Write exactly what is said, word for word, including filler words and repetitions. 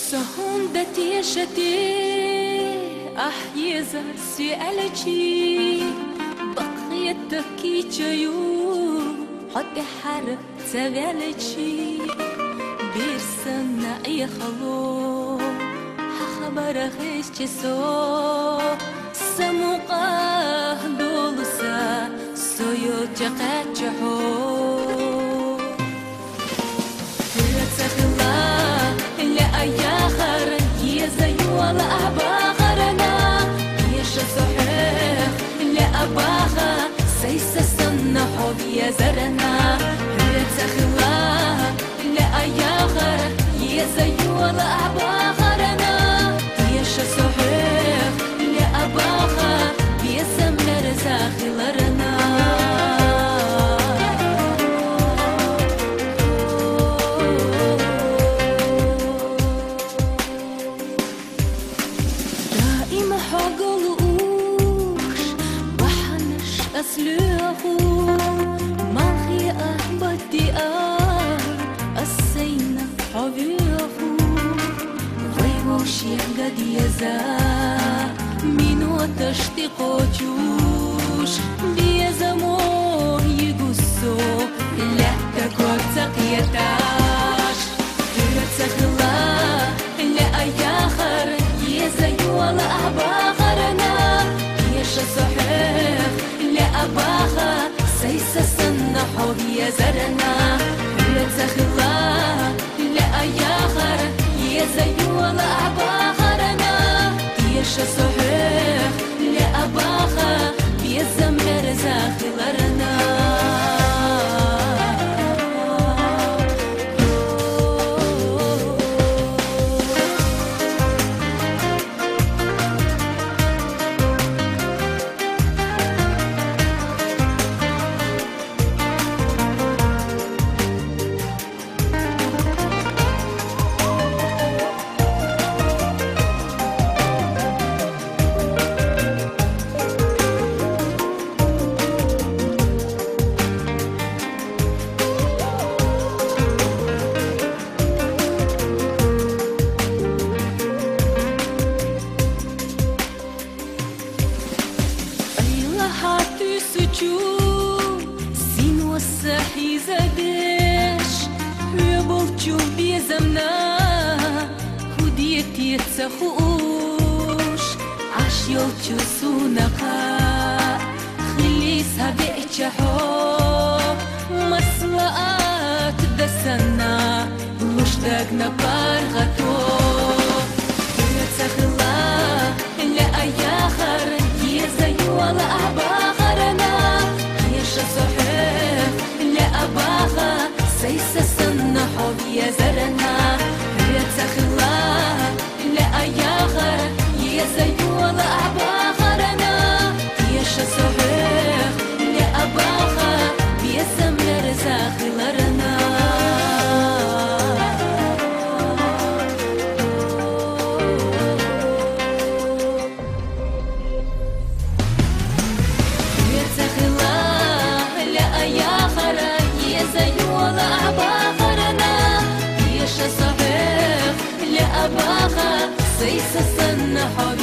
Sonda tieşeti ahyiza سألتي بقيتك جيو حد حر تغلتي بيرسنا اي خلو خبر خيش سو سموقه دولسا سويو جقاتشحو أياخر يزي ولا أباخرنا يش صحيح لا أباخا سيس السنة حب يزرنا رتخلا لا أياخر يزي ولا أباخرنا يش صحيح لا أباخا بيسمر زاخلرنا أسلوه ماخيئة بديئة السينة حبيه غيبوش يقد يزا منو تشتقو جوش بيزمو يقصو لا تكو تقيتاش تخلا لا أياخر يزي ولا أباخرنا يش صحيح أباخا سيس السنة حب يزرنا رتخلا لا أياخر يزي ولا أباخرنا يش صحيح لا أباخا بيزمر زاخلرنا تخوش عشيو تشوسونقا خليسها بيتشحو مصلقات دسنا مشتاقنا بارغتو تخلا إلا أياخر يزي ولا أباخرنا يش صحيح إلا أباخا سيس السنة حب يزرنا تخلا أياخر يزي ولا أباخرنا يش صحيح لا أباخا بيسمر زاخلرنا يتخلا لا أياخر يزي ولا أباخرنا يش صحيح لا أباخا سيس السنة حب